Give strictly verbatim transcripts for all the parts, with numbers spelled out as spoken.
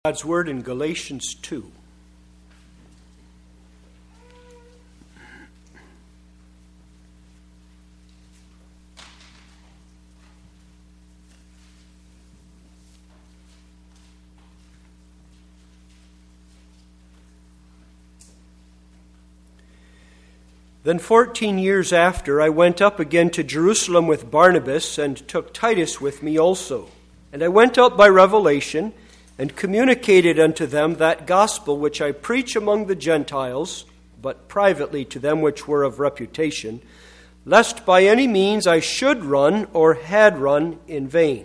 God's word in Galatians two. Then fourteen years after, I went up again to Jerusalem with Barnabas and took Titus with me also. And I went up by revelation and communicated unto them that gospel which I preach among the Gentiles, but privately to them which were of reputation, lest by any means I should run or had run in vain.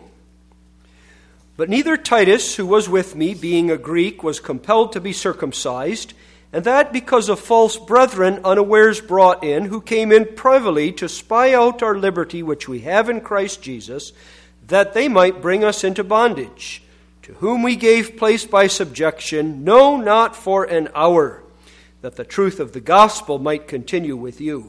But neither Titus, who was with me, being a Greek, was compelled to be circumcised, and that because of false brethren unawares brought in, who came in privily to spy out our liberty which we have in Christ Jesus, that they might bring us into bondage, to whom we gave place by subjection, no, not for an hour, that the truth of the gospel might continue with you.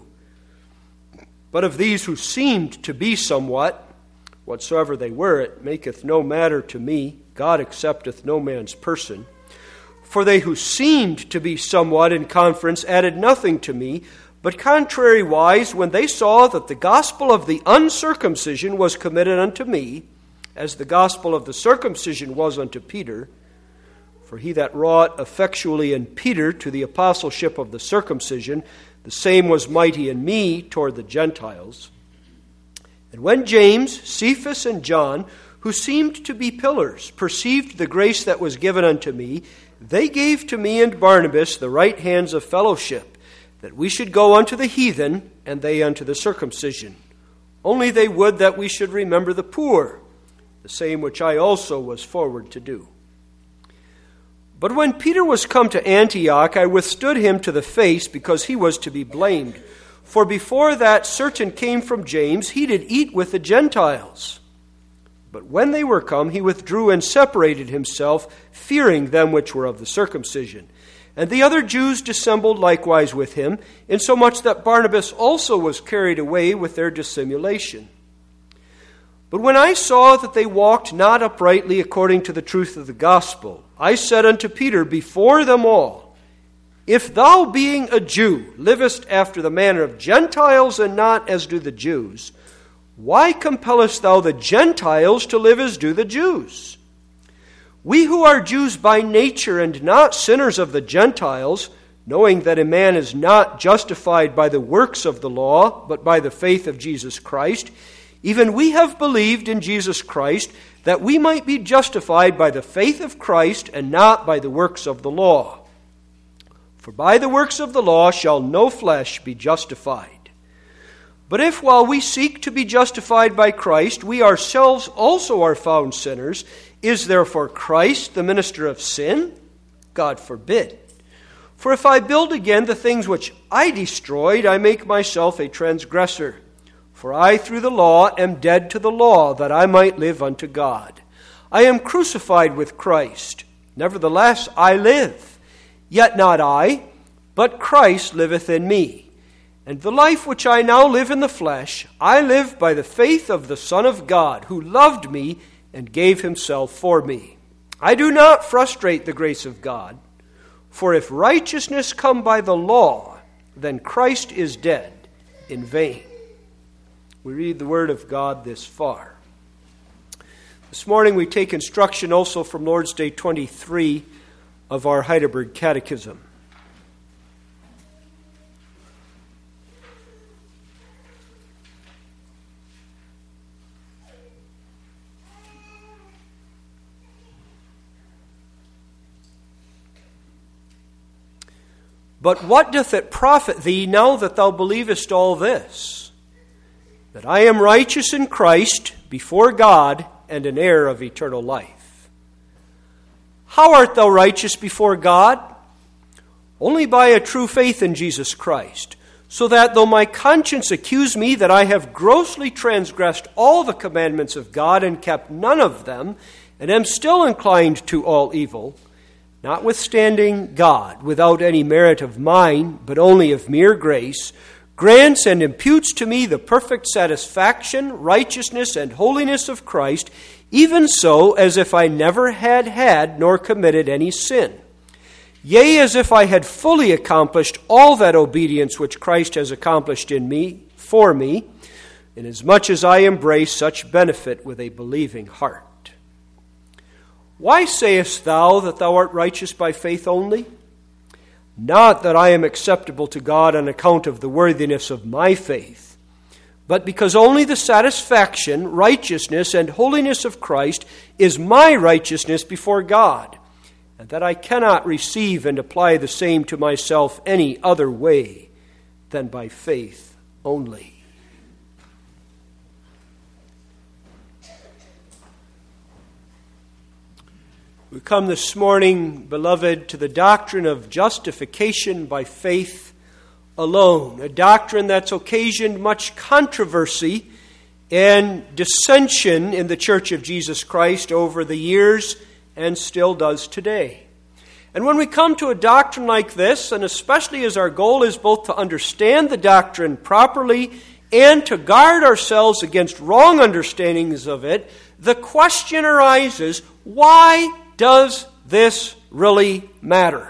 But of these who seemed to be somewhat, whatsoever they were, it maketh no matter to me, God accepteth no man's person. For they who seemed to be somewhat in conference added nothing to me, but contrariwise, when they saw that the gospel of the uncircumcision was committed unto me, as the gospel of the circumcision was unto Peter, for he that wrought effectually in Peter to the apostleship of the circumcision, the same was mighty in me toward the Gentiles. And when James, Cephas, and John, who seemed to be pillars, perceived the grace that was given unto me, they gave to me and Barnabas the right hands of fellowship, that we should go unto the heathen, and they unto the circumcision. Only they would that we should remember the poor, the same which I also was forward to do. But when Peter was come to Antioch, I withstood him to the face, because he was to be blamed. For before that certain came from James, he did eat with the Gentiles. But when they were come, he withdrew and separated himself, fearing them which were of the circumcision. And the other Jews dissembled likewise with him, insomuch that Barnabas also was carried away with their dissimulation. But when I saw that they walked not uprightly according to the truth of the gospel, I said unto Peter before them all, If thou, being a Jew, livest after the manner of Gentiles, and not as do the Jews, why compellest thou the Gentiles to live as do the Jews? We who are Jews by nature and not sinners of the Gentiles, knowing that a man is not justified by the works of the law, but by the faith of Jesus Christ, even we have believed in Jesus Christ, that we might be justified by the faith of Christ and not by the works of the law. For by the works of the law shall no flesh be justified. But if while we seek to be justified by Christ, we ourselves also are found sinners, is therefore Christ the minister of sin? God forbid. For if I build again the things which I destroyed, I make myself a transgressor. For I through the law am dead to the law, that I might live unto God. I am crucified with Christ. Nevertheless I live, yet not I, but Christ liveth in me. And the life which I now live in the flesh, I live by the faith of the Son of God, who loved me and gave himself for me. I do not frustrate the grace of God, for if righteousness come by the law, then Christ is dead in vain. We read the word of God this far. This morning we take instruction also from Lord's Day twenty-three of our Heidelberg Catechism. But what doth it profit thee now that thou believest all this? That I am righteous in Christ before God, and an heir of eternal life. How art thou righteous before God? Only by a true faith in Jesus Christ, so that though my conscience accuse me that I have grossly transgressed all the commandments of God and kept none of them, and am still inclined to all evil, notwithstanding God, without any merit of mine, but only of mere grace, grants and imputes to me the perfect satisfaction, righteousness, and holiness of Christ, even so as if I never had had nor committed any sin. Yea, as if I had fully accomplished all that obedience which Christ has accomplished in me, for me, inasmuch as I embrace such benefit with a believing heart. Why sayest thou that thou art righteous by faith only? Not that I am acceptable to God on account of the worthiness of my faith, but because only the satisfaction, righteousness, and holiness of Christ is my righteousness before God, and that I cannot receive and apply the same to myself any other way than by faith only. We come this morning, beloved, to the doctrine of justification by faith alone, a doctrine that's occasioned much controversy and dissension in the Church of Jesus Christ over the years and still does today. And when we come to a doctrine like this, and especially as our goal is both to understand the doctrine properly and to guard ourselves against wrong understandings of it, the question arises, why does this really matter?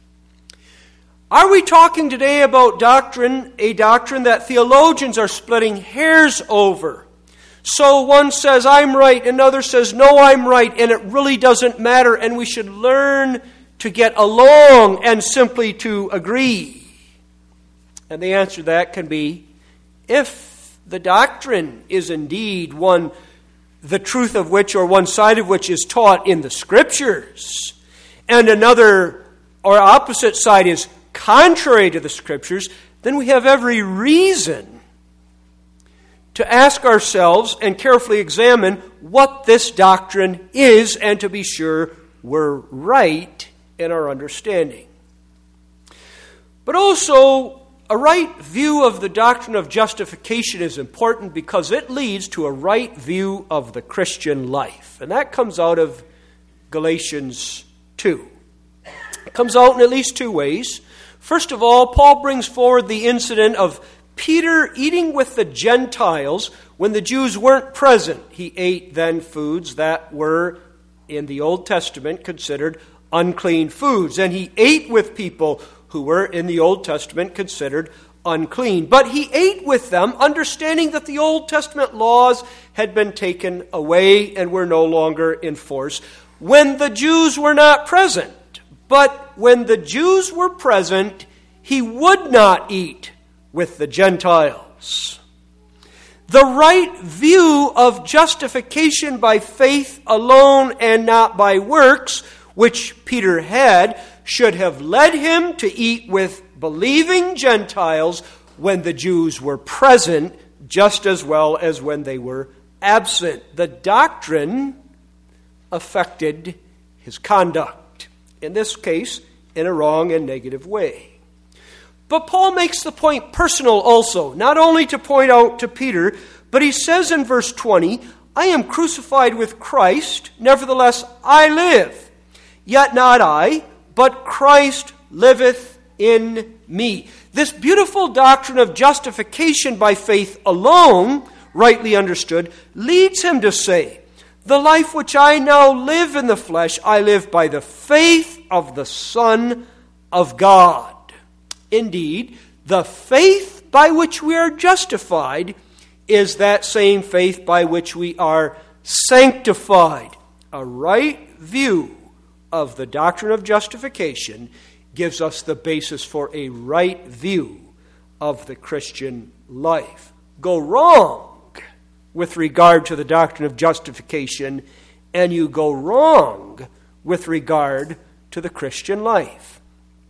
Are we talking today about doctrine, a doctrine that theologians are splitting hairs over? So one says, I'm right, another says, no, I'm right, and it really doesn't matter, and we should learn to get along and simply to agree. And the answer to that can be, if the doctrine is indeed one, the truth of which or one side of which is taught in the Scriptures, and another or opposite side is contrary to the Scriptures, then we have every reason to ask ourselves and carefully examine what this doctrine is and to be sure we're right in our understanding. But also, a right view of the doctrine of justification is important because it leads to a right view of the Christian life. And that comes out of Galatians two. It comes out in at least two ways. First of all, Paul brings forward the incident of Peter eating with the Gentiles when the Jews weren't present. He ate then foods that were, in the Old Testament, considered unclean foods. And he ate with people who were, in the Old Testament, considered unclean. But he ate with them, understanding that the Old Testament laws had been taken away and were no longer in force when the Jews were not present. But when the Jews were present, he would not eat with the Gentiles. The right view of justification by faith alone and not by works, which Peter had, should have led him to eat with believing Gentiles when the Jews were present, just as well as when they were absent. The doctrine affected his conduct, in this case, in a wrong and negative way. But Paul makes the point personal also, not only to point out to Peter, but he says in verse twenty, I am crucified with Christ, nevertheless I live. Yet not I, but Christ liveth in me. This beautiful doctrine of justification by faith alone, rightly understood, leads him to say, the life which I now live in the flesh, I live by the faith of the Son of God. Indeed, the faith by which we are justified is that same faith by which we are sanctified. A right view of the doctrine of justification gives us the basis for a right view of the Christian life. Go wrong with regard to the doctrine of justification, and you go wrong with regard to the Christian life.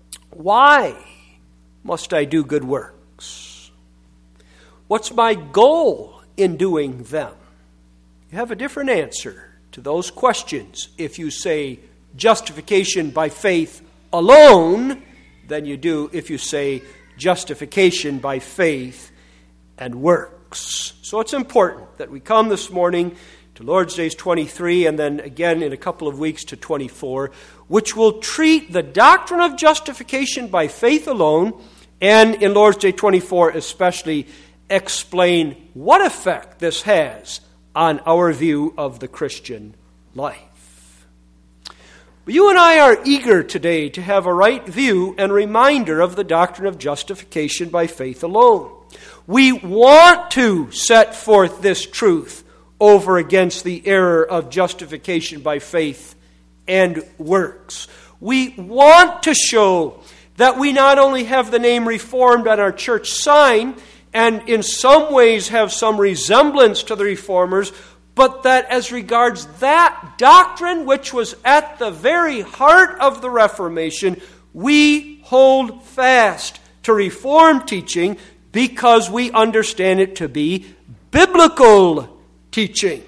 Why must I do good works? What's my goal in doing them? You have a different answer to those questions if you say justification by faith alone than you do if you say justification by faith and works. So it's important that we come this morning to Lord's Days twenty-three and then again in a couple of weeks to twenty-four, which will treat the doctrine of justification by faith alone, and in Lord's Day twenty-four especially explain what effect this has on our view of the Christian life. But you and I are eager today to have a right view and reminder of the doctrine of justification by faith alone. We want to set forth this truth over against the error of justification by faith and works. We want to show that we not only have the name Reformed on our church sign and in some ways have some resemblance to the Reformers, but that as regards that doctrine which was at the very heart of the Reformation, we hold fast to Reformed teaching because we understand it to be biblical teaching.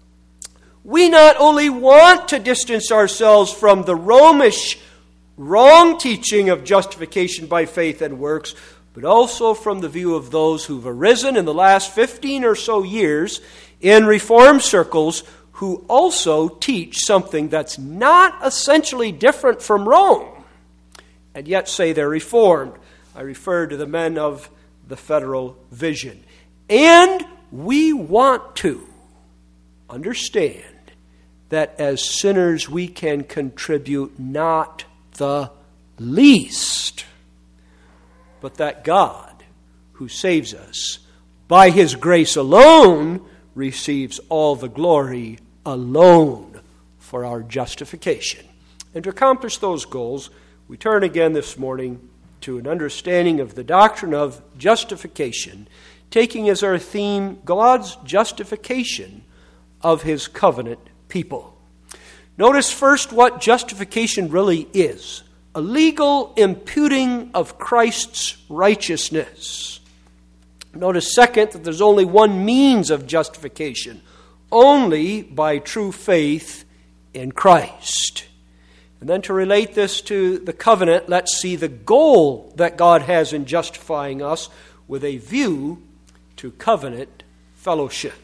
We not only want to distance ourselves from the Romish wrong teaching of justification by faith and works, but also from the view of those who've arisen in the last fifteen or so years in Reformed circles who also teach something that's not essentially different from Rome, and yet say they're Reformed. I refer to the men of the Federal Vision. And we want to understand that as sinners we can contribute not the least, but that God, who saves us by His grace alone, receives all the glory alone for our justification. And to accomplish those goals, we turn again this morning to an understanding of the doctrine of justification, taking as our theme God's justification of His covenant people. Notice first what justification really is: a legal imputing of Christ's righteousness. Notice second that there's only one means of justification, only by true faith in Christ. And then to relate this to the covenant, let's see the goal that God has in justifying us with a view to covenant fellowship.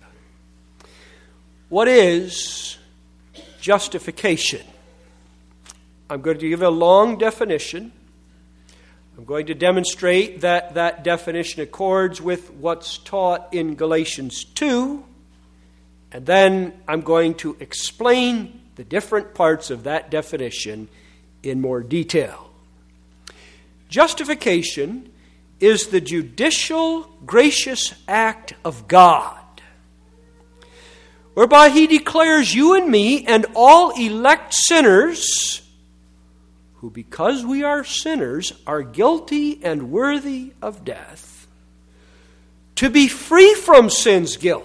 What is justification? I'm going to give a long definition. I'm going to demonstrate that that definition accords with what's taught in Galatians two. And then I'm going to explain the different parts of that definition in more detail. Justification is the judicial, gracious act of God, whereby He declares you and me and all elect sinners, who because we are sinners are guilty and worthy of death, to be free from sin's guilt,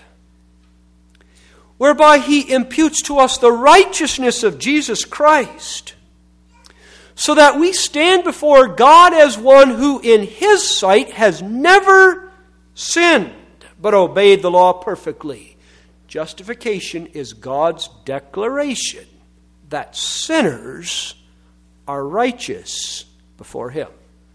whereby He imputes to us the righteousness of Jesus Christ, so that we stand before God as one who in His sight has never sinned, but obeyed the law perfectly. Justification is God's declaration that sinners are righteous before Him.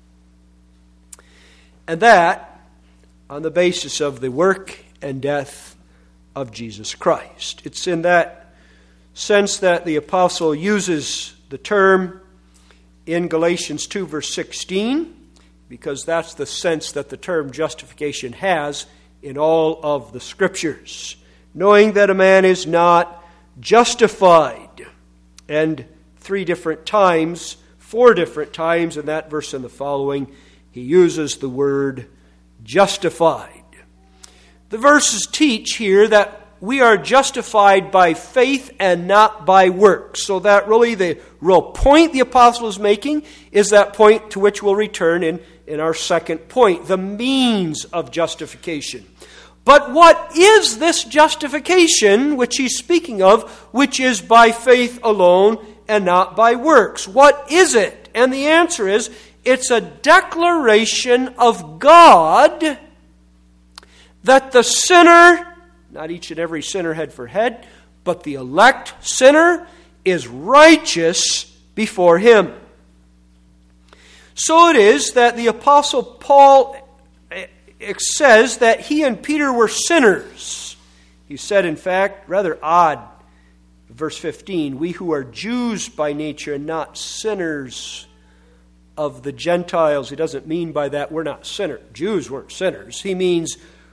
And that on the basis of the work and death of Jesus Christ. It's in that sense that the apostle uses the term in Galatians two verse sixteen, because that's the sense that the term justification has in all of the Scriptures. Knowing that a man is not justified. And three different times, four different times in that verse and the following, he uses the word justified. The verses teach here that we are justified by faith and not by works. So that really the real point the apostle is making is that point to which we'll return in, in our second point, the means of justification. But what is this justification which he's speaking of, which is by faith alone and not by works? What is it? And the answer is, it's a declaration of God that the sinner, not each and every sinner head for head, but the elect sinner is righteous before Him. So it is that the Apostle Paul says that he and Peter were sinners. He said, in fact, rather odd, verse fifteen, we who are Jews by nature and not sinners of the Gentiles. He doesn't mean by that we're not sinners. Jews weren't sinners. He means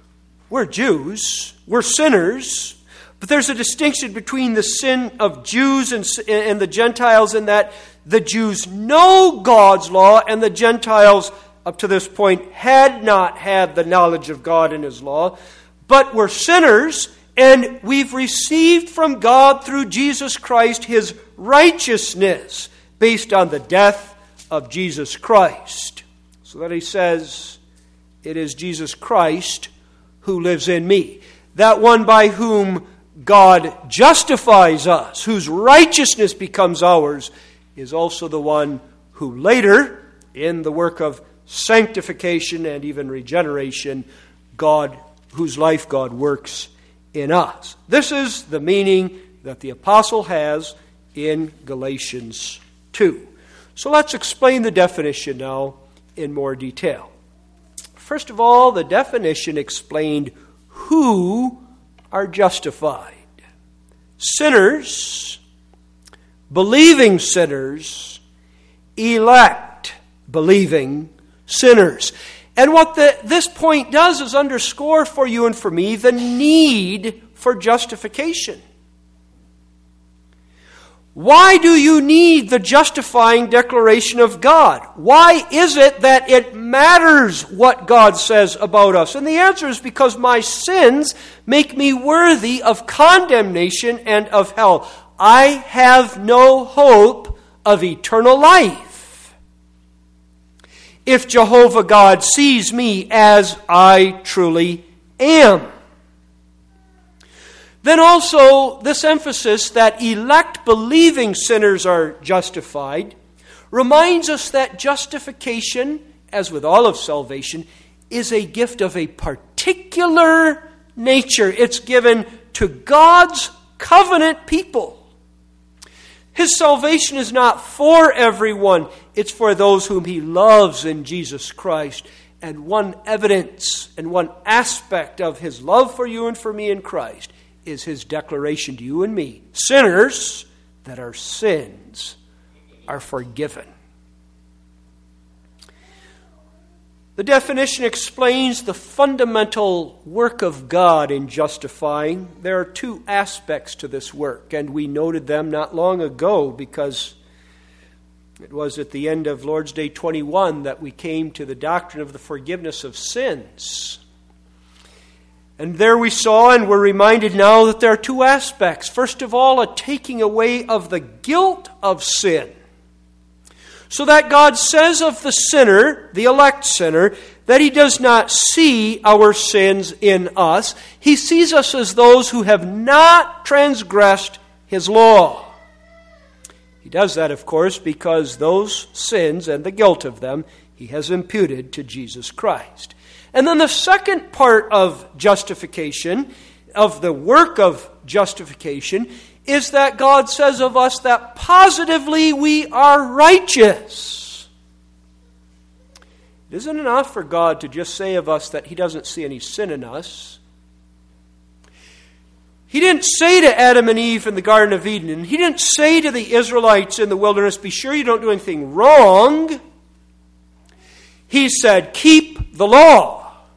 we're Jews, we're sinners, but there's a distinction between the sin of Jews and, and the Gentiles in that the Jews know God's law and the Gentiles, up to this point, had not had the knowledge of God and His law. But we're sinners, and we've received from God through Jesus Christ His righteousness based on the death of Jesus Christ. So that he says, it is Jesus Christ who lives in me. That one by whom God justifies us, whose righteousness becomes ours, is also the one who later, in the work of sanctification and even regeneration, God, whose life God works in us. This is the meaning that the apostle has in Galatians two. So let's explain the definition now in more detail. First of all, the definition explained who are justified. Sinners, believing sinners, elect believing sinners. And what the, this point does is underscore for you and for me the need for justification. Why do you need the justifying declaration of God? Why is it that it matters what God says about us? And the answer is because my sins make me worthy of condemnation and of hell. I have no hope of eternal life if Jehovah God sees me as I truly am. Then also, this emphasis that elect believing sinners are justified reminds us that justification, as with all of salvation, is a gift of a particular nature. It's given to God's covenant people. His salvation is not for everyone. It's for those whom He loves in Jesus Christ. And one evidence and one aspect of His love for you and for me in Christ is His declaration to you and me, sinners, that our sins are forgiven. The definition explains the fundamental work of God in justifying. There are two aspects to this work, and we noted them not long ago because it was at the end of Lord's Day twenty-one that we came to the doctrine of the forgiveness of sins. And there we saw and we're reminded now that there are two aspects. First of all, a taking away of the guilt of sin. So that God says of the sinner, the elect sinner, that He does not see our sins in us. He sees us as those who have not transgressed His law. He does that, of course, because those sins and the guilt of them He has imputed to Jesus Christ. And then the second part of justification, of the work of justification, is that God says of us that positively we are righteous. It isn't enough for God to just say of us that He doesn't see any sin in us. He didn't say to Adam and Eve in the Garden of Eden, and He didn't say to the Israelites in the wilderness, be sure you don't do anything wrong. He said, keep the law.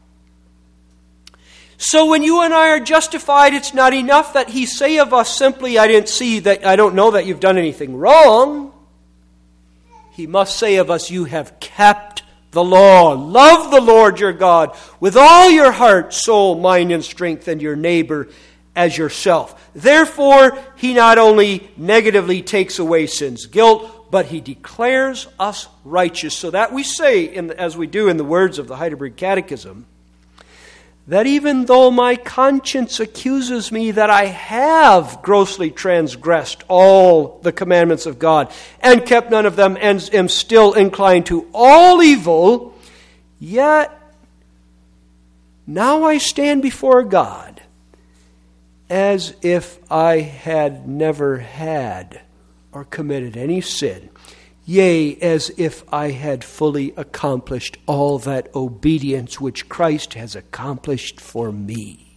So when you and I are justified, it's not enough that He say of us simply, I didn't see that, I don't know that you've done anything wrong. He must say of us, you have kept the law. Love the Lord your God with all your heart, soul, mind, and strength, and your neighbor as yourself. Therefore, He not only negatively takes away sin's guilt, but He declares us righteous. So that we say, in the, as we do in the words of the Heidelberg Catechism, that even though my conscience accuses me that I have grossly transgressed all the commandments of God and kept none of them and am still inclined to all evil, yet now I stand before God as if I had never had or committed any sin. Yea, as if I had fully accomplished all that obedience which Christ has accomplished for me.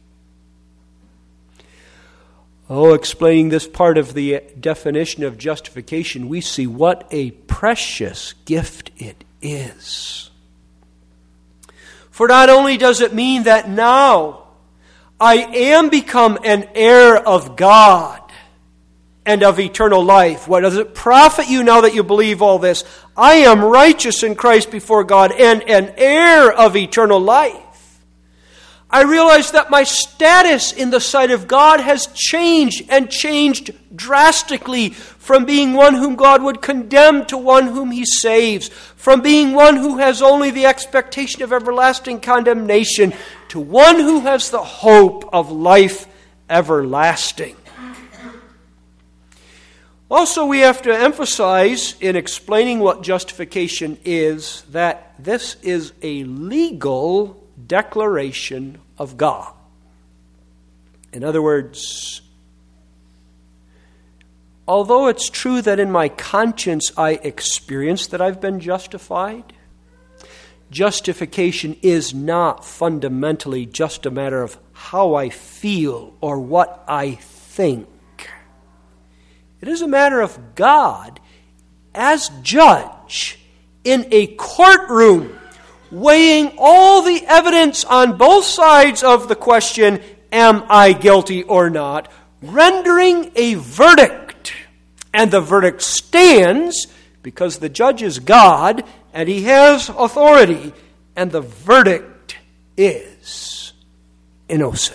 Oh, explaining this part of the definition of justification, we see what a precious gift it is. For not only does it mean that now I am become an heir of God and of eternal life. What does it profit you now that you believe all this? I am righteous in Christ before God and an heir of eternal life. I realize that my status in the sight of God has changed and changed drastically from being one whom God would condemn to one whom He saves, from being one who has only the expectation of everlasting condemnation to one who has the hope of life everlasting. Also, we have to emphasize in explaining what justification is that this is a legal declaration of God. In other words, although it's true that in my conscience I experience that I've been justified, justification is not fundamentally just a matter of how I feel or what I think. It is a matter of God as judge in a courtroom, weighing all the evidence on both sides of the question, am I guilty or not, rendering a verdict. And the verdict stands because the judge is God and He has authority, and the verdict is innocent.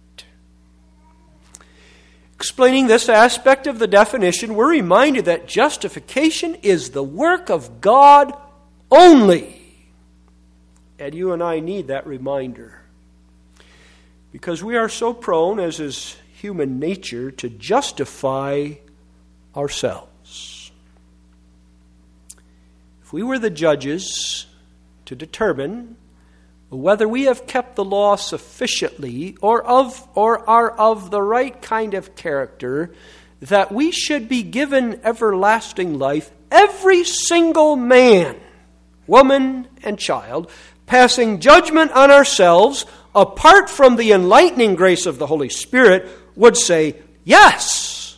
Explaining this aspect of the definition, we're reminded that justification is the work of God only. And you and I need that reminder. Because we are so prone, as is human nature, to justify ourselves. If we were the judges to determine whether we have kept the law sufficiently or of or are of the right kind of character that we should be given everlasting life, every single man, woman, and child, passing judgment on ourselves, apart from the enlightening grace of the Holy Spirit, would say, yes.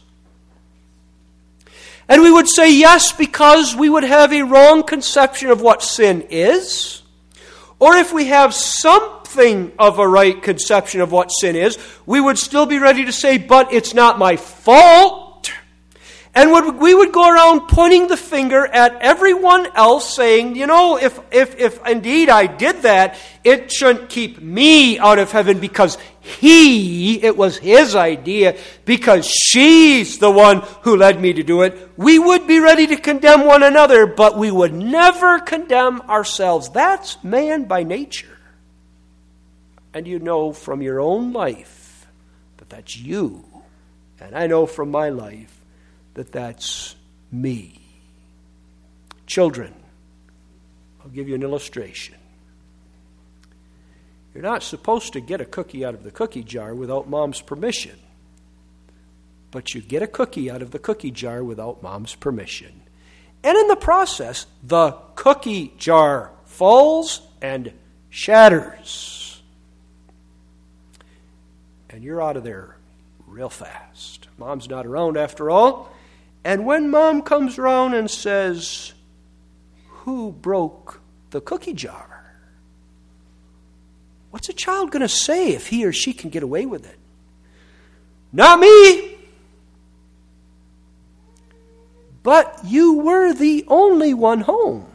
And we would say yes because we would have a wrong conception of what sin is. Or if we have something of a right conception of what sin is, we would still be ready to say, but it's not my fault. And would, we would go around pointing the finger at everyone else saying, you know, if, if, if indeed I did that, it shouldn't keep me out of heaven because he, it was his idea, because she's the one who led me to do it. We would be ready to condemn one another, but we would never condemn ourselves. That's man by nature. And you know from your own life that that's you. And I know from my life that that's me. Children, I'll give you an illustration. You're not supposed to get a cookie out of the cookie jar without mom's permission. But you get a cookie out of the cookie jar without mom's permission. And in the process, the cookie jar falls and shatters. And you're out of there real fast. Mom's not around after all. And when mom comes around and says, who broke the cookie jar? What's a child going to say if he or she can get away with it? Not me. But you were the only one home.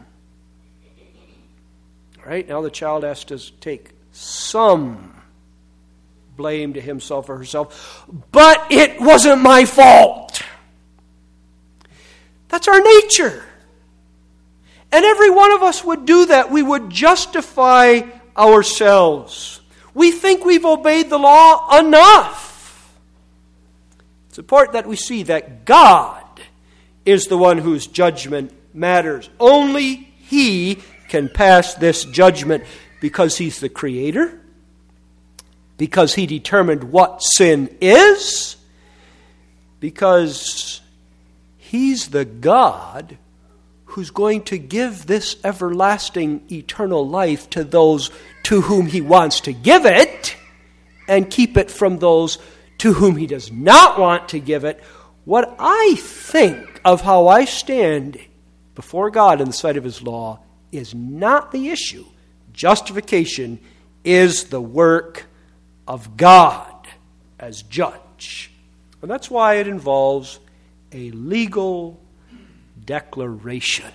All right, now the child has to take some blame to himself or herself. But it wasn't my fault. That's our nature. And every one of us would do that. We would justify ourselves. We think we've obeyed the law enough. It's important that we see that God is the one whose judgment matters. Only He can pass this judgment because He's the Creator, because He determined what sin is, because He's the God who's going to give this everlasting eternal life to those to whom He wants to give it and keep it from those to whom He does not want to give it. What I think of how I stand before God in the sight of His law is not the issue. Justification is the work of God as judge. And that's why it involves a legal declaration.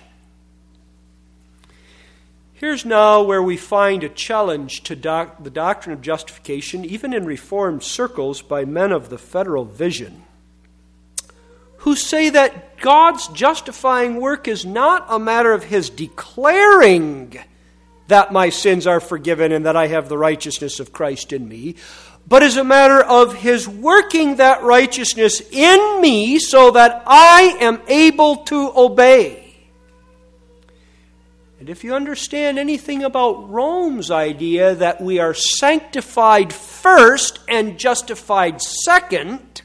Here's now where we find a challenge to doc- the doctrine of justification, even in Reformed circles, by men of the federal vision, who say that God's justifying work is not a matter of His declaring that my sins are forgiven and that I have the righteousness of Christ in me, but is a matter of His working that righteousness in me so that I am able to obey. And if you understand anything about Rome's idea that we are sanctified first and justified second,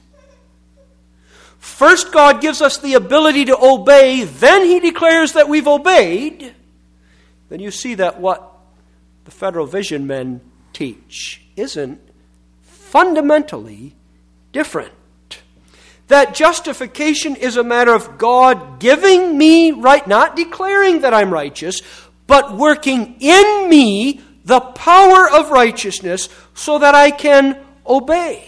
first God gives us the ability to obey, then He declares that we've obeyed, then you see that what the federal vision men teach isn't fundamentally different. That justification is a matter of God giving me right, not declaring that I'm righteous, but working in me the power of righteousness so that I can obey.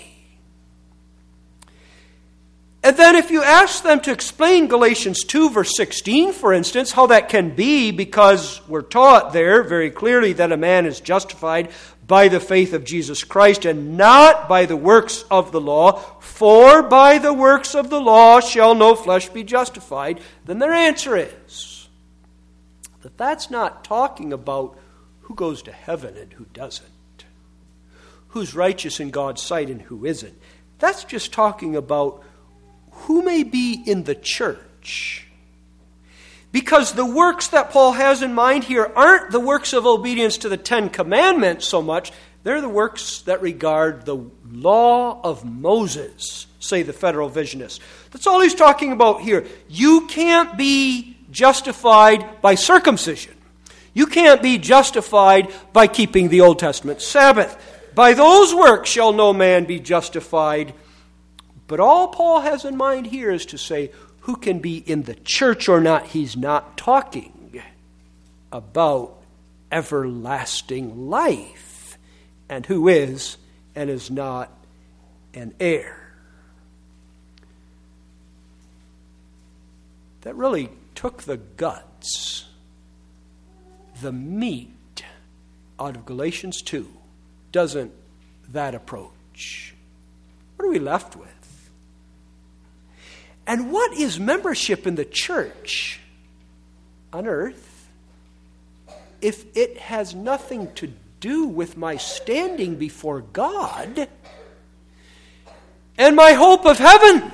And then if you ask them to explain Galatians two, verse sixteen, for instance, how that can be, because we're taught there very clearly that a man is justified by the faith of Jesus Christ and not by the works of the law, for by the works of the law shall no flesh be justified, then their answer is that that's not talking about who goes to heaven and who doesn't, who's righteous in God's sight and who isn't. That's just talking about who may be in the church. Because the works that Paul has in mind here aren't the works of obedience to the Ten Commandments so much. They're the works that regard the law of Moses, say the federal visionists. That's all he's talking about here. You can't be justified by circumcision. You can't be justified by keeping the Old Testament Sabbath. By those works shall no man be justified. But all Paul has in mind here is to say, who can be in the church or not. He's not talking about everlasting life and who is and is not an heir. That really took the guts, the meat out of Galatians two, doesn't that approach? What are we left with? And what is membership in the church on earth if it has nothing to do with my standing before God and my hope of heaven?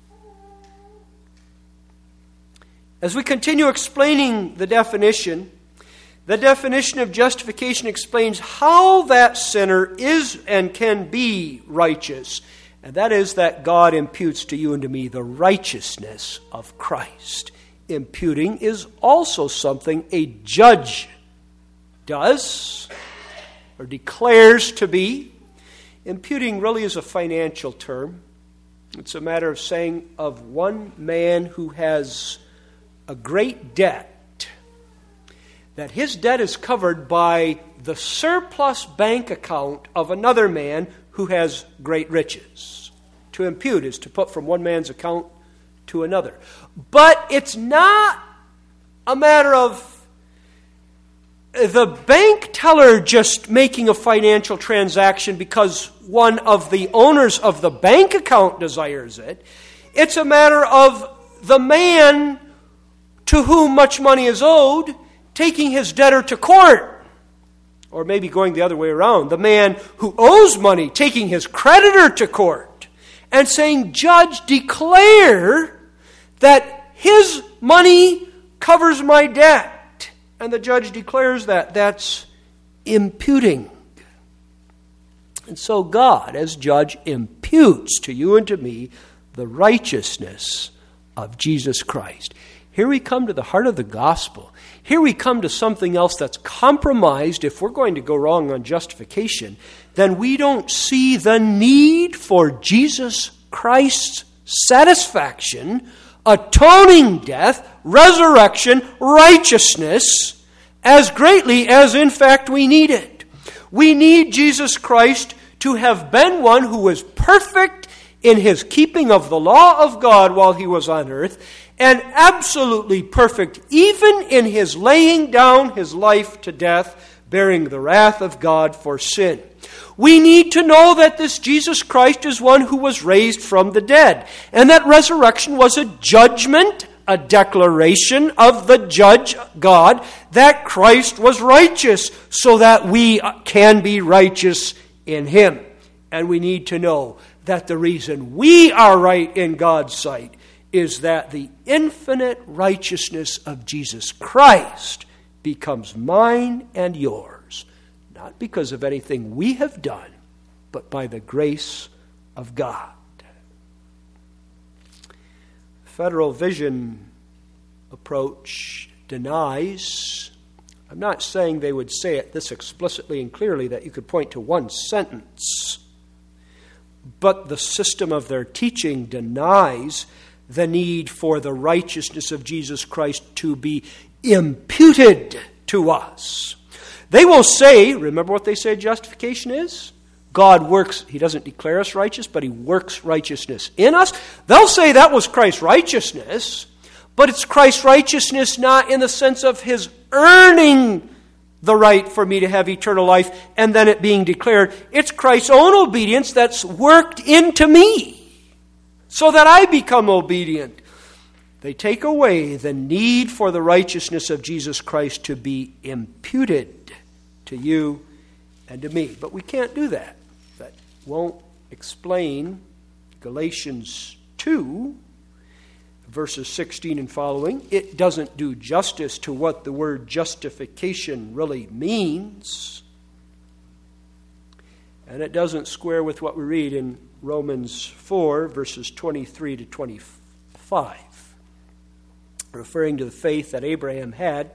As we continue explaining the definition, the definition of justification explains how that sinner is and can be righteous. And that is that God imputes to you and to me the righteousness of Christ. Imputing is also something a judge does or declares to be. Imputing really is a financial term. It's a matter of saying of one man who has a great debt, that his debt is covered by the surplus bank account of another man who has great riches. To impute is to put from one man's account to another. But it's not a matter of the bank teller just making a financial transaction because one of the owners of the bank account desires it. It's a matter of the man to whom much money is owed taking his debtor to court. Or maybe going the other way around. The man who owes money taking his creditor to court and saying, "Judge, declare that his money covers my debt." And the judge declares that. That's imputing. And so God, as judge, imputes to you and to me the righteousness of Jesus Christ. Here we come to the heart of the gospel. Here we come to something else that's compromised. If we're going to go wrong on justification, then we don't see the need for Jesus Christ's satisfaction, atoning death, resurrection, righteousness as greatly as in fact we need it. We need Jesus Christ to have been one who was perfect in his keeping of the law of God while he was on earth, and absolutely perfect even in his laying down his life to death, bearing the wrath of God for sin. We need to know that this Jesus Christ is one who was raised from the dead, and that resurrection was a judgment, a declaration of the judge God that Christ was righteous so that we can be righteous in him. And we need to know that the reason we are right in God's sight is that the infinite righteousness of Jesus Christ becomes mine and yours, not because of anything we have done, but by the grace of God. Federal vision approach denies, I'm not saying they would say it this explicitly and clearly that you could point to one sentence, but the system of their teaching denies the need for the righteousness of Jesus Christ to be imputed to us. They will say, remember what they say justification is? God works, he doesn't declare us righteous, but he works righteousness in us. They'll say that was Christ's righteousness, but it's Christ's righteousness not in the sense of his earning the right for me to have eternal life and then it being declared. It's Christ's own obedience that's worked into me so that I become obedient. They take away the need for the righteousness of Jesus Christ to be imputed to you and to me. But we can't do that. That won't explain Galatians two, verses sixteen and following. It doesn't do justice to what the word justification really means. And it doesn't square with what we read in Romans four, verses twenty-three to twenty-five, referring to the faith that Abraham had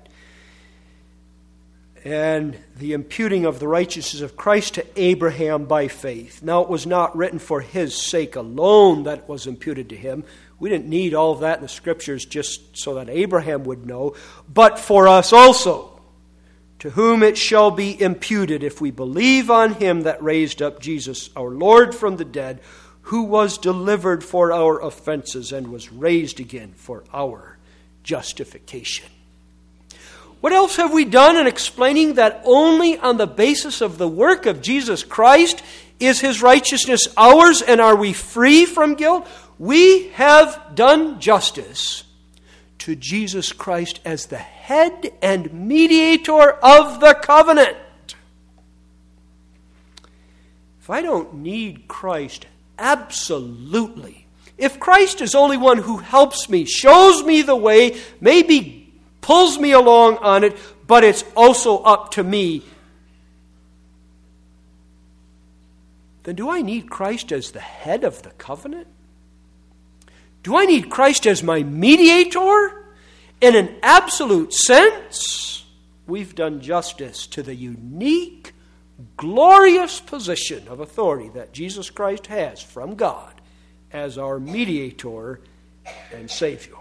and the imputing of the righteousness of Christ to Abraham by faith. Now, it was not written for his sake alone that it was imputed to him. We didn't need all of that in the Scriptures just so that Abraham would know, but for us also, to whom it shall be imputed if we believe on him that raised up Jesus, our Lord, from the dead, who was delivered for our offenses and was raised again for our justification. What else have we done in explaining that only on the basis of the work of Jesus Christ is his righteousness ours and are we free from guilt? We have done justice to Jesus Christ as the head and mediator of the covenant. If I don't need Christ absolutely, if Christ is only one who helps me, shows me the way, maybe pulls me along on it, but it's also up to me, then do I need Christ as the head of the covenant? Do I need Christ as my mediator? In an absolute sense, we've done justice to the unique, glorious position of authority that Jesus Christ has from God as our mediator and Savior.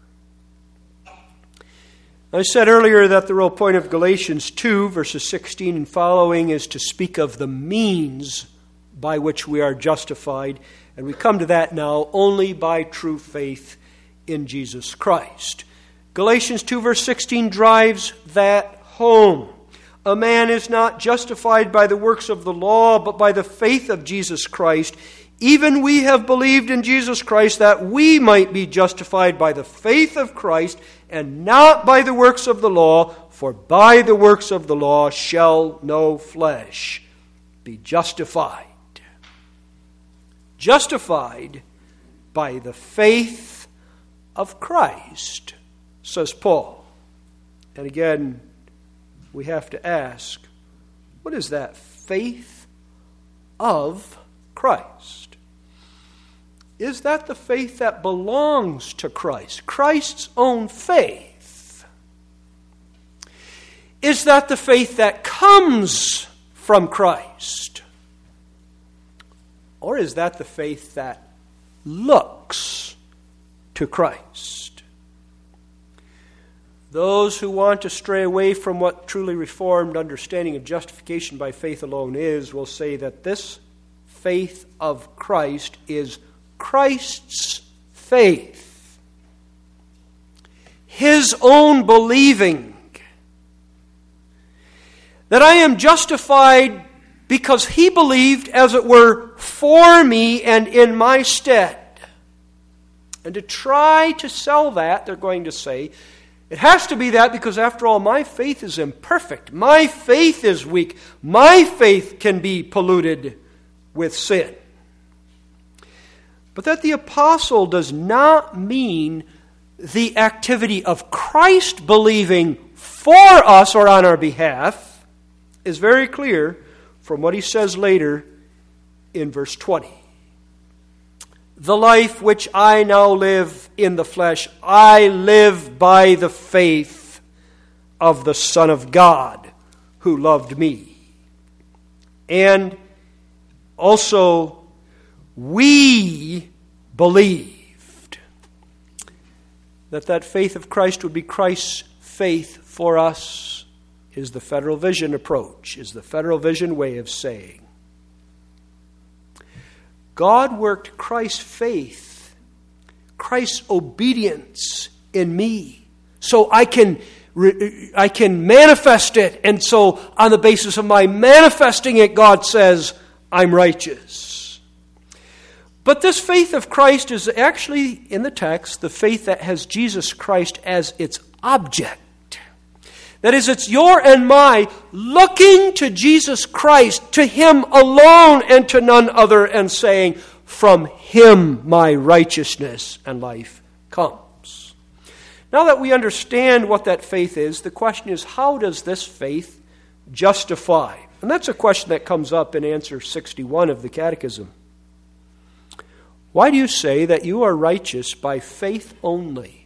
I said earlier that the real point of Galatians two, verses sixteen and following, is to speak of the means by which we are justified. And we come to that now only by true faith in Jesus Christ. Galatians two, verse sixteen drives that home. A man is not justified by the works of the law, but by the faith of Jesus Christ. Even we have believed in Jesus Christ that we might be justified by the faith of Christ and not by the works of the law, for by the works of the law shall no flesh be justified. Justified by the faith of Christ, says Paul. And again, we have to ask, what is that faith of Christ? Is that the faith that belongs to Christ? Christ's own faith? Is that the faith that comes from Christ? Or is that the faith that looks to Christ? Those who want to stray away from what truly Reformed understanding of justification by faith alone is will say that this faith of Christ is Christ's faith, His own believing, that I am justified because He believed, as it were, for me and in my stead. And to try to sell that, they're going to say, it has to be that because, after all, my faith is imperfect. My faith is weak. My faith can be polluted with sin. But that the apostle does not mean the activity of Christ believing for us or on our behalf is very clear from what he says later in verse twenty. The life which I now live in the flesh, I live by the faith of the Son of God who loved me. And also, we believed that that faith of Christ would be Christ's faith for us is the Federal Vision approach, is the Federal Vision way of saying, God worked Christ's faith, Christ's obedience in me, so I can I can manifest it. And so on the basis of my manifesting it, God says, I'm righteous. But this faith of Christ is actually, in the text, the faith that has Jesus Christ as its object. That is, it's your and my looking to Jesus Christ, to Him alone and to none other, and saying, from Him my righteousness and life comes. Now that we understand what that faith is, the question is, how does this faith justify? And that's a question that comes up in answer sixty-one of the Catechism. Why do you say that you are righteous by faith only?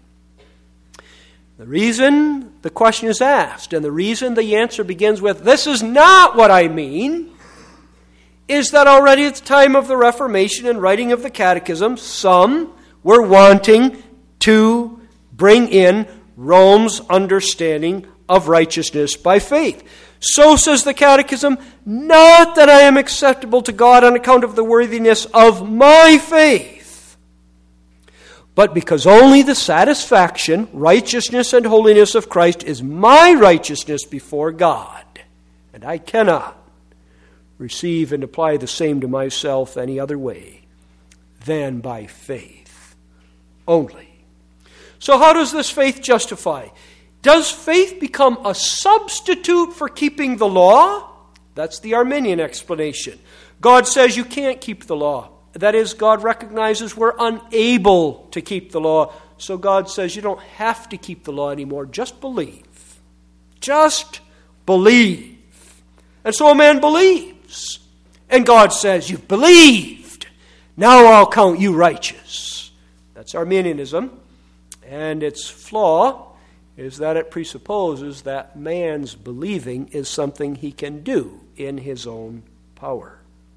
The reason the question is asked, and the reason the answer begins with, this is not what I mean, is that already at the time of the Reformation and writing of the Catechism, some were wanting to bring in Rome's understanding of righteousness by faith. So says the Catechism, not that I am acceptable to God on account of the worthiness of my faith, but because only the satisfaction, righteousness, and holiness of Christ is my righteousness before God. And I cannot receive and apply the same to myself any other way than by faith only. So how does this faith justify? Does faith become a substitute for keeping the law? That's the Arminian explanation. God says you can't keep the law. That is, God recognizes we're unable to keep the law. So God says you don't have to keep the law anymore. Just believe. Just believe. And so a man believes. And God says, you've believed. Now I'll count you righteous. That's Arminianism. And its flaw is that it presupposes that man's believing is something he can do in his own power.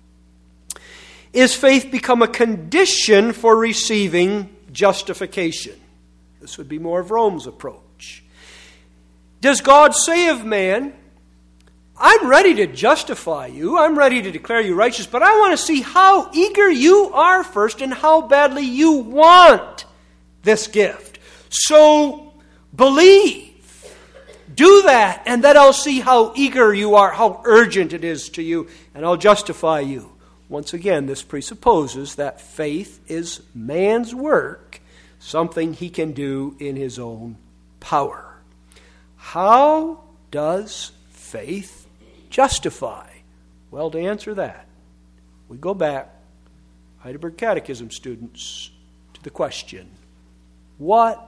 Is faith become a condition for receiving justification? This would be more of Rome's approach. Does God say of man, I'm ready to justify you, I'm ready to declare you righteous, but I want to see how eager you are first and how badly you want this gift. So believe. Do that, and then I'll see how eager you are, how urgent it is to you, and I'll justify you. Once again, this presupposes that faith is man's work, something he can do in his own power. How does faith justify? Well, to answer that, we go back, Heidelberg Catechism students, to the question, what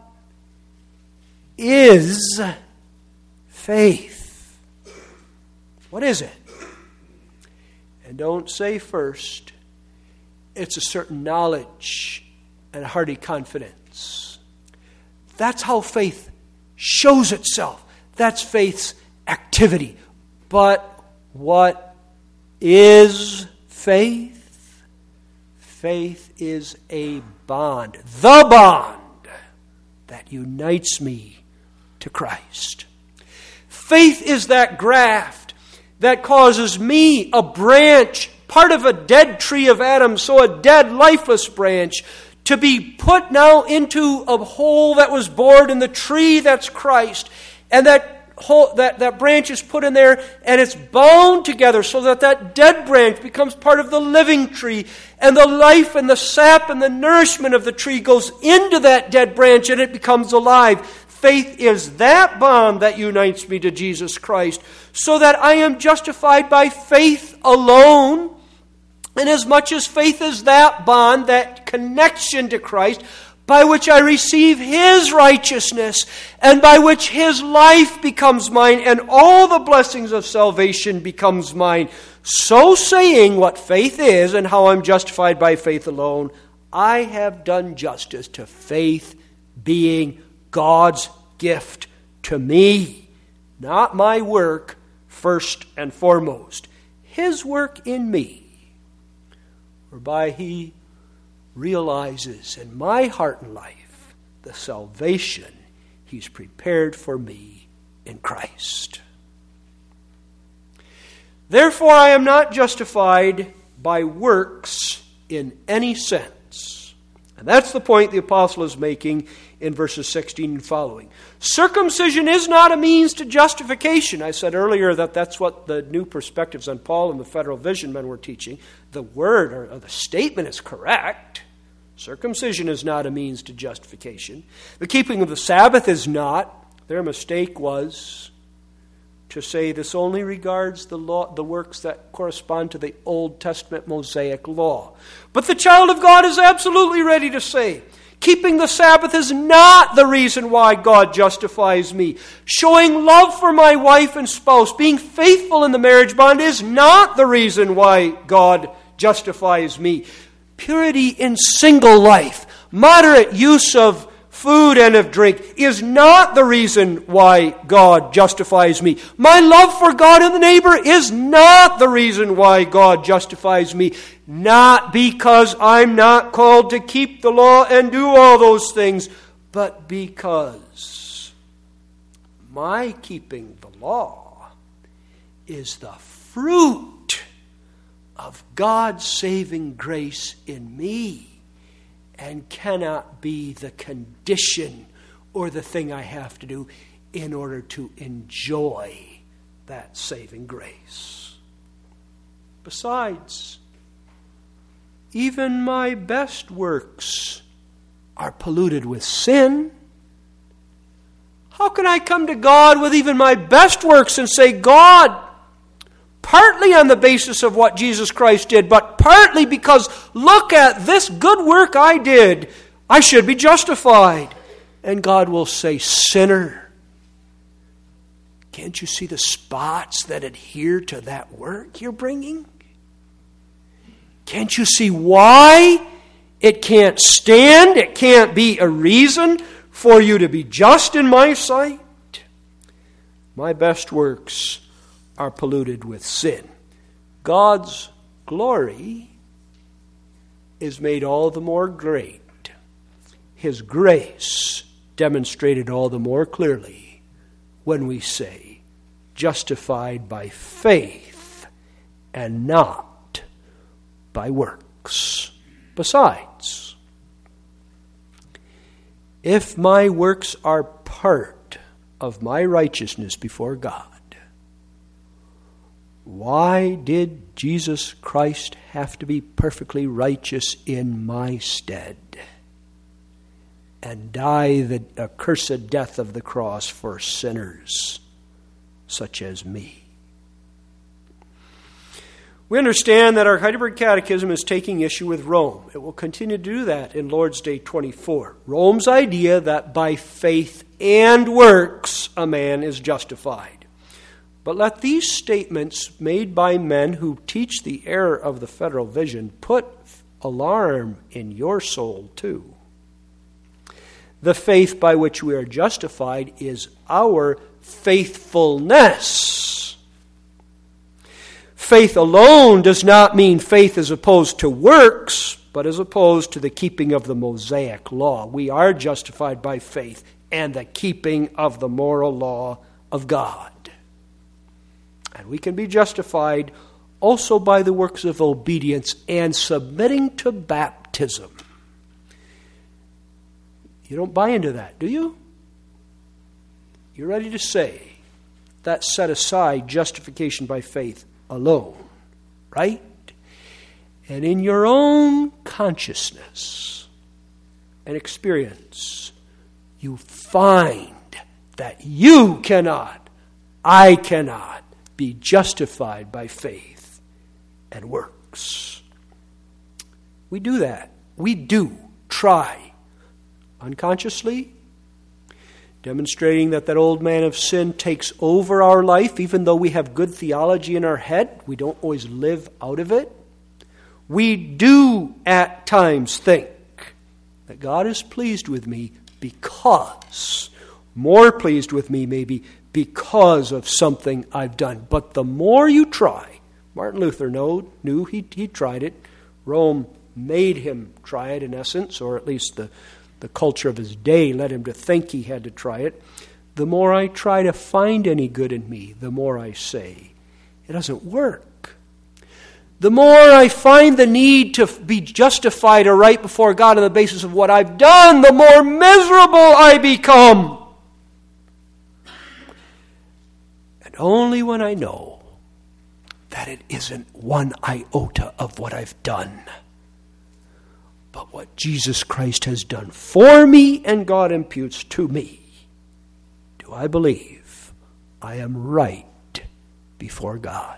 is faith? What is it? And don't say first, it's a certain knowledge and hearty confidence. That's how faith shows itself. That's faith's activity. But what is faith? Faith is a bond, the bond that unites me to Christ. Faith is that graft that causes me, a branch, part of a dead tree of Adam, so a dead, lifeless branch, to be put now into a hole that was bored in the tree that's Christ. And that whole, that, that branch is put in there, and it's bound together so that that dead branch becomes part of the living tree. And the life and the sap and the nourishment of the tree goes into that dead branch, and it becomes alive. Faith is that bond that unites me to Jesus Christ, so that I am justified by faith alone. And as much as faith is that bond, that connection to Christ, by which I receive His righteousness, and by which His life becomes mine, and all the blessings of salvation becomes mine. So saying what faith is and how I'm justified by faith alone, I have done justice to faith being God's gift to me. Not my work first and foremost. His work in me, whereby He realizes in my heart and life the salvation He's prepared for me in Christ. Therefore, I am not justified by works in any sense. And that's the point the apostle is making in verses sixteen and following. Circumcision is not a means to justification. I said earlier that that's what the new perspectives on Paul and the Federal Vision men were teaching. The word or the statement is correct. Circumcision is not a means to justification. The keeping of the Sabbath is not. Their mistake was to say this only regards the law, the works that correspond to the Old Testament Mosaic law. But the child of God is absolutely ready to say, keeping the Sabbath is not the reason why God justifies me. Showing love for my wife and spouse, being faithful in the marriage bond, is not the reason why God justifies me. Purity in single life, moderate use of food and of drink, is not the reason why God justifies me. My love for God and the neighbor is not the reason why God justifies me. Not because I'm not called to keep the law and do all those things, but because my keeping the law is the fruit of God's saving grace in me, and cannot be the condition or the thing I have to do in order to enjoy that saving grace. Besides, even my best works are polluted with sin. How can I come to God with even my best works and say, God, partly on the basis of what Jesus Christ did, but partly because look at this good work I did, I should be justified. And God will say, sinner, can't you see the spots that adhere to that work you're bringing? Can't you see why it can't stand? It can't be a reason for you to be just in my sight? My best works are polluted with sin. God's glory is made all the more great. His grace demonstrated all the more clearly when we say, justified by faith and not by works. Besides, if my works are part of my righteousness before God, why did Jesus Christ have to be perfectly righteous in my stead and die the accursed death of the cross for sinners such as me? We understand that our Heidelberg Catechism is taking issue with Rome. It will continue to do that in Lord's Day twenty-four. Rome's idea that by faith and works a man is justified. But let these statements made by men who teach the error of the Federal Vision put alarm in your soul too. The faith by which we are justified is our faithfulness. Faith alone does not mean faith as opposed to works, but as opposed to the keeping of the Mosaic law. We are justified by faith and the keeping of the moral law of God. And we can be justified also by the works of obedience and submitting to baptism. You don't buy into that, do you? You're ready to say that set aside justification by faith alone, right? And in your own consciousness and experience, you find that you cannot, I cannot be justified by faith and works. We do that. We do try unconsciously, demonstrating that that old man of sin takes over our life, even though we have good theology in our head. We don't always live out of it. We do at times think that God is pleased with me because, more pleased with me maybe, because of something I've done. But the more you try, Martin Luther knew, knew he, he tried it. Rome made him try it in essence, or at least the, the culture of his day led him to think he had to try it. The more I try to find any good in me, the more I say, it doesn't work. The more I find the need to be justified or right before God on the basis of what I've done, the more miserable I become. And only when I know that it isn't one iota of what I've done, but what Jesus Christ has done for me and God imputes to me, do I believe I am right before God.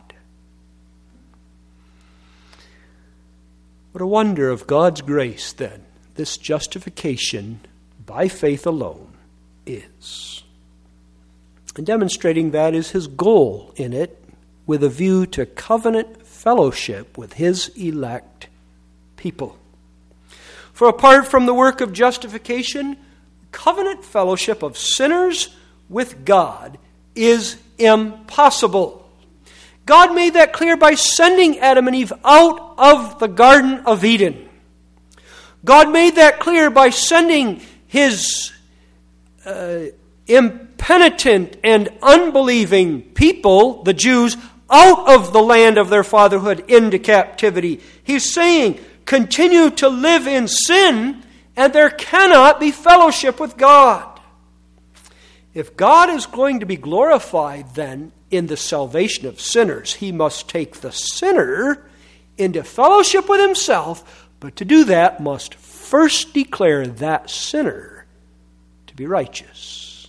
What a wonder of God's grace, then, this justification by faith alone is. And demonstrating that is his goal in it, with a view to covenant fellowship with his elect people. For apart from the work of justification, covenant fellowship of sinners with God is impossible. God made that clear by sending Adam and Eve out of the Garden of Eden. God made that clear by sending his uh, impenitent and unbelieving people, the Jews, out of the land of their fatherhood into captivity. He's saying, continue to live in sin, and there cannot be fellowship with God. If God is going to be glorified, then, in the salvation of sinners, he must take the sinner into fellowship with himself, but to do that must first declare that sinner to be righteous.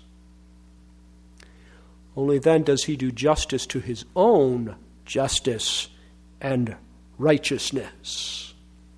Only then does he do justice to his own justice and righteousness.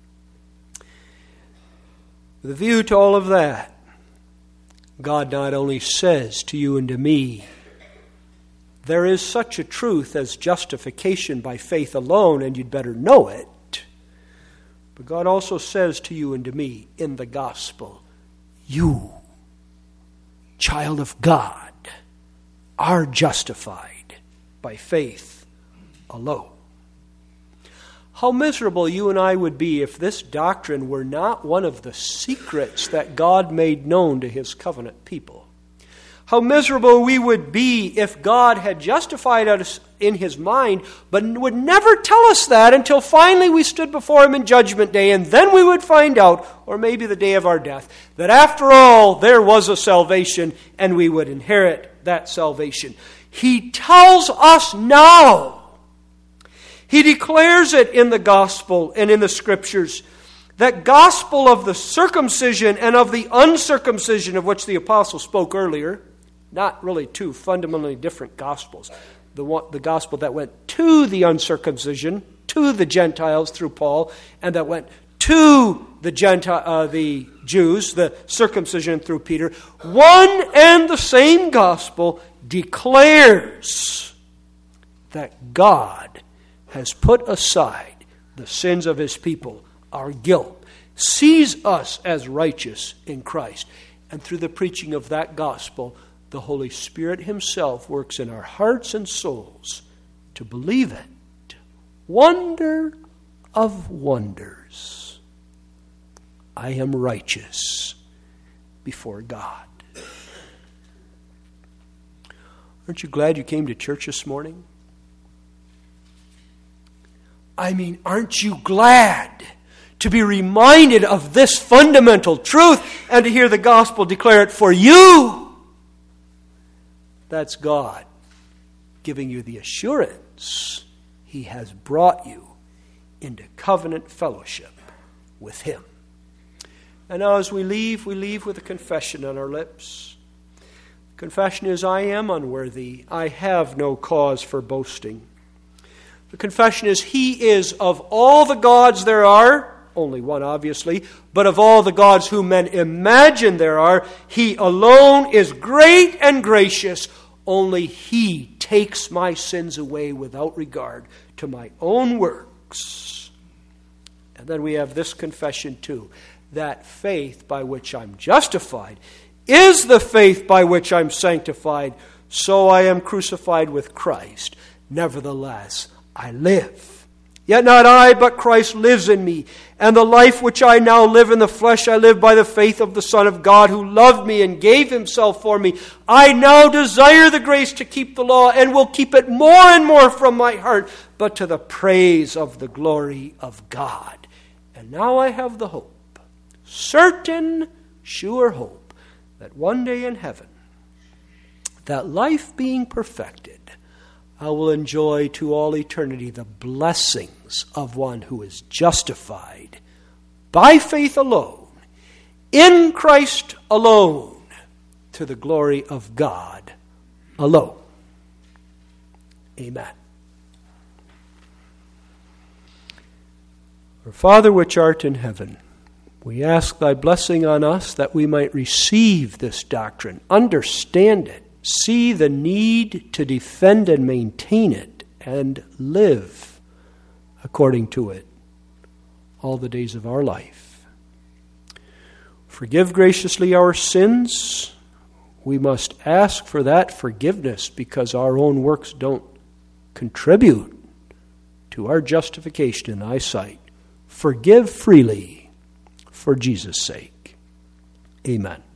With a view to all of that, God not only says to you and to me, there is such a truth as justification by faith alone, and you'd better know it. But God also says to you and to me in the gospel, you, child of God, are justified by faith alone. How miserable you and I would be if this doctrine were not one of the secrets that God made known to his covenant people. How miserable we would be if God had justified us in his mind, but would never tell us that until finally we stood before him in judgment day, and then we would find out, or maybe the day of our death, that after all there was a salvation and we would inherit that salvation. He tells us now. He declares it in the gospel and in the scriptures. That gospel of the circumcision and of the uncircumcision of which the apostle spoke earlier, not really two fundamentally different gospels. The, one, the gospel that went to the uncircumcision, to the Gentiles through Paul, and that went to the Gentile, uh, the Jews, the circumcision through Peter. One and the same gospel declares that God has put aside the sins of his people, our guilt, sees us as righteous in Christ. And through the preaching of that gospel, the Holy Spirit himself works in our hearts and souls to believe it. Wonder of wonders. I am righteous before God. Aren't you glad you came to church this morning? I mean, aren't you glad to be reminded of this fundamental truth and to hear the gospel declare it for you? That's God giving you the assurance He has brought you into covenant fellowship with Him. And now as we leave, we leave with a confession on our lips. The confession is, I am unworthy. I have no cause for boasting. The confession is, He is of all the gods there are, only one obviously, but of all the gods whom men imagine there are, He alone is great and gracious. Only He takes my sins away without regard to my own works. And then we have this confession too, that faith by which I'm justified is the faith by which I'm sanctified. So I am crucified with Christ. Nevertheless, I live. Yet not I, but Christ lives in me. And the life which I now live in the flesh, I live by the faith of the Son of God, who loved me and gave Himself for me. I now desire the grace to keep the law, and will keep it more and more from my heart, but to the praise of the glory of God. And now I have the hope, certain, sure hope, that one day in heaven, that life being perfected, I will enjoy to all eternity the blessings of one who is justified by faith alone, in Christ alone, to the glory of God alone. Amen. Our Father which art in heaven, we ask Thy blessing on us that we might receive this doctrine, understand it, see the need to defend and maintain it, and live according to it all the days of our life. Forgive graciously our sins. We must ask for that forgiveness because our own works don't contribute to our justification in Thy sight. Forgive freely for Jesus' sake. Amen.